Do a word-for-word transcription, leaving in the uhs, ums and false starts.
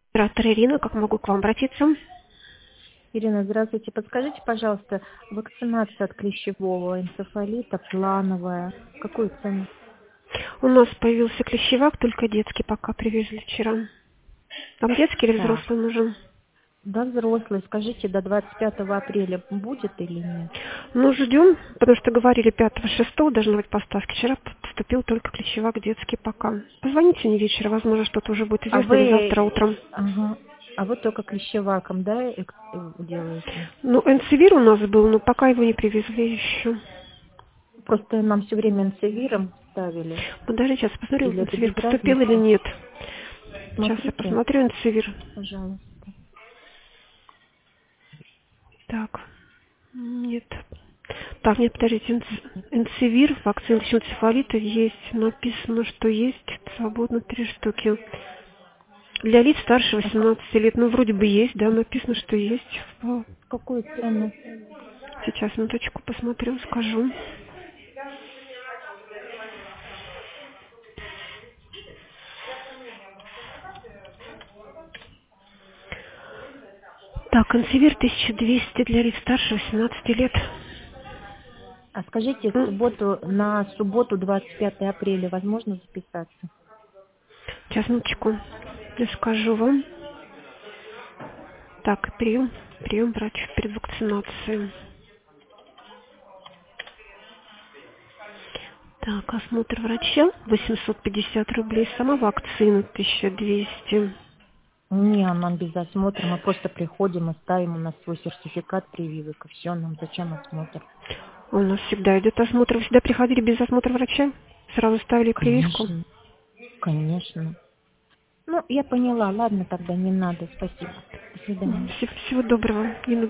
Оператор Ирина, как могу к вам обратиться? Ирина, здравствуйте. Подскажите, пожалуйста, вакцинация от клещевого энцефалита плановая. Какую цену? У нас появился клещевак, только детский пока привезли вчера. Вам детский или Так, взрослый нужен? да, взрослый. Скажите, до двадцать пятого апреля будет или нет? Ну, ждем, потому что говорили пятого шестого должны быть поставки. Вчера поступил только клещевак детский пока. Позвоните мне вечером, возможно, что-то уже будет А известно, или завтра вы, утром. ага, а вы только клещеваком, да, экс- э, делаете? Ну, энцевир у нас был, но пока его не привезли еще. Просто нам все время энцевиром ставили. Подожди, сейчас посмотрю, Или это энцевир без поступил или разницы? нет. Сейчас я Смотрите, посмотрю энцевир. пожалуйста. Так, нет. Так, нет, подождите, энц- энцевир, вакцина энцефалита есть. Написано, что есть свободно три штуки. Для лиц старше А как- восемнадцати лет, ну, вроде бы есть, да, написано, что есть. В- какую цену? Сейчас, минуточку, посмотрю, скажу. Так, энцевир тысяча двести для лиц старше восемнадцати лет. А скажите, в М, субботу, на субботу двадцать пятое апреля возможно записаться? Сейчас, минуточку, я скажу вам. Так, прием, прием врача перед вакцинацией. Так, осмотр врача восемьсот пятьдесят рублей, сама вакцина тысяча двести. Не, нам без осмотра. Мы просто приходим и ставим у нас свой сертификат прививок. И все, нам зачем осмотр? У нас всегда идет осмотр. Вы всегда приходили без осмотра врача? Сразу ставили прививку? Конечно, конечно. Ну, я поняла. Ладно, тогда не надо. Спасибо. До свидания. Всего доброго. Не